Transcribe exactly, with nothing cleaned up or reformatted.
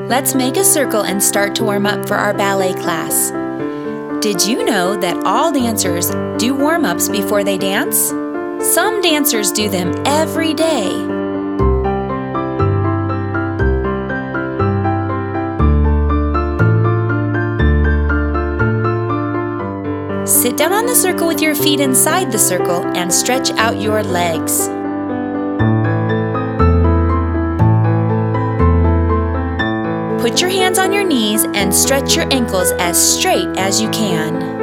Let's make a circle and start to warm up for our ballet class. Did you know that all dancers do warm-ups before they dance? Some dancers do them every day. Sit down on the circle with your feet inside the circle and stretch out your legs. Put your hands on your knees and stretch your ankles as straight as you can.